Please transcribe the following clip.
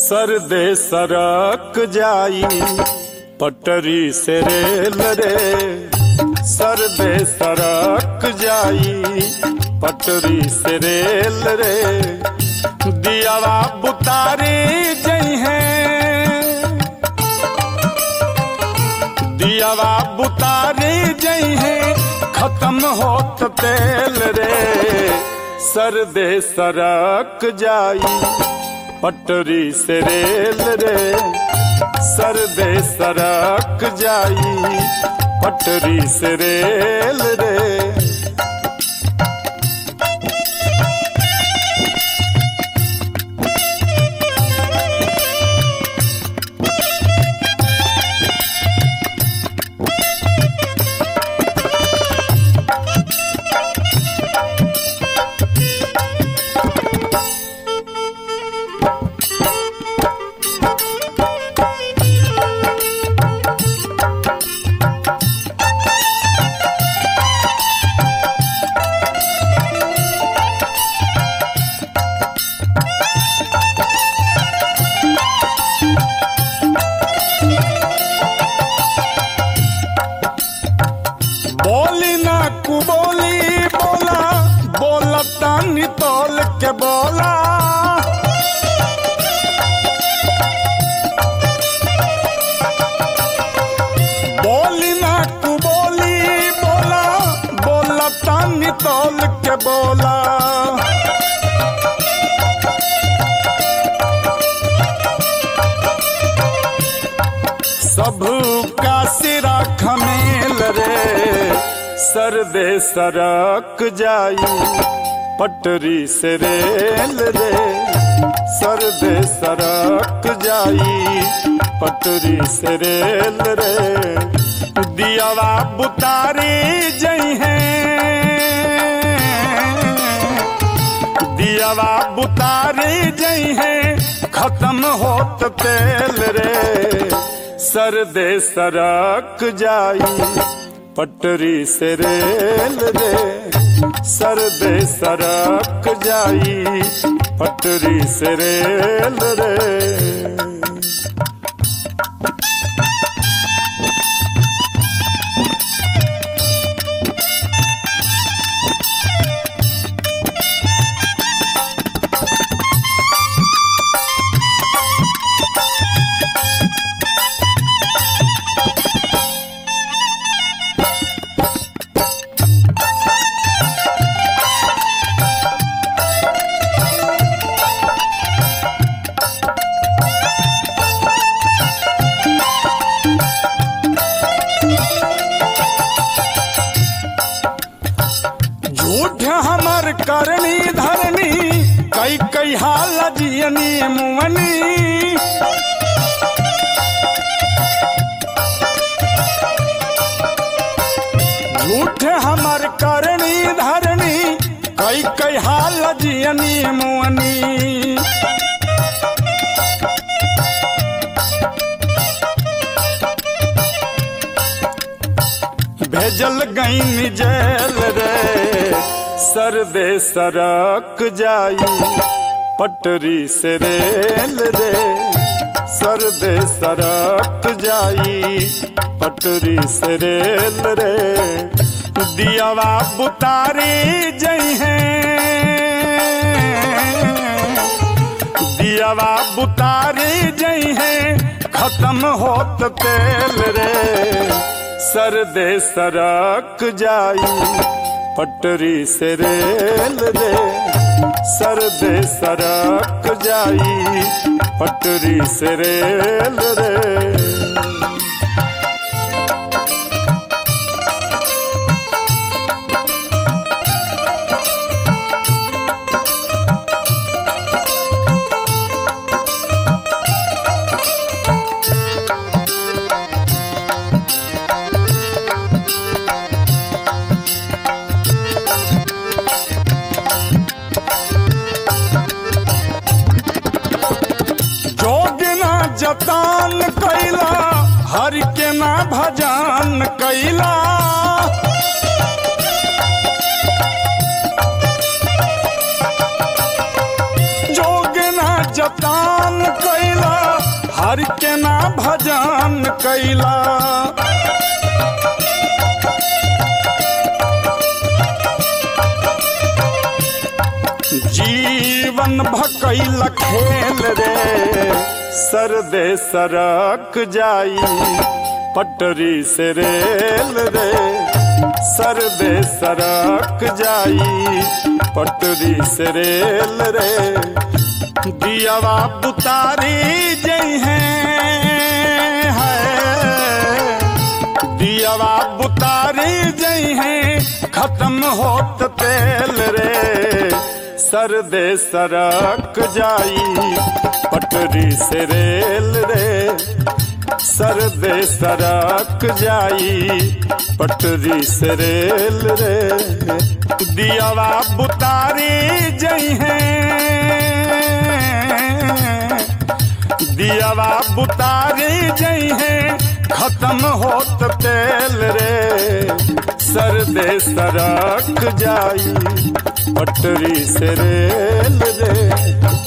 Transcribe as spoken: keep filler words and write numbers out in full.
सरदे सरक जाई पटरी से रेल रे, सरदे सरक जाई पटरी से रेल रे, दियावा बुतारी जई है, दियावा बुतारी जई है, खत्म होत तेल रे, सरदे सरक जाई पटरी से रेल रे, सरदे सरक जाई पटरी से रेल रे। कुबोली बोला बोला तानी तोल के बोला, बोली ना कुबोली बोला बोला तानी तोल के बोला, सब का सिरा खमेल रे, सरदे सरक जाई पटरी से रेल रे, सरदे सरक जाई पटरी से रेल रे, दियावा बुतारी जई है, दियावा बुतारी जई है, खत्म होत तेल रे, सरदे सरक जाई पटरी से रेल रे, सरदे सरक जाई पटरी से रेल रे। झूठ हमर करनी धरनी कई कई हाल जियनी मुअनी, झूठ हमर करनी धरनी कई कई हाल जियनी मुअनी, भेजल गई जेल रे, सरदे सरक जाई पटरी से रेल रे, सरदे सरक जाई पटरी से रेल रे, दियावा बुतारी जई है, दियावा बुतारी जई है, खत्म होत तेल रे, सरदे सरक जाई पटरी से रेल रे, सरदे सरक जाई पटरी से रेल रे। जतान कैला हर के ना भजन कैला, जोग ना जतान कैला हर के ना भजन कैला जीवन भकैल खेल रे सरदे सरक जाई पटरी से रेल रे सरदे सरक जाई पटरी से रेल रे दियावा बुतारी जई है दियावा बुतारी जई है खत्म होत तेल रे सरदे सरक जाई पटरी से रेल रे सरदे सरक जाई पटरी से रेल रे दियावा बुतारी जई है दियावा बुतारी जई है खत्म होत तेल रे सरदे सरक जाई पटरी से रेल रे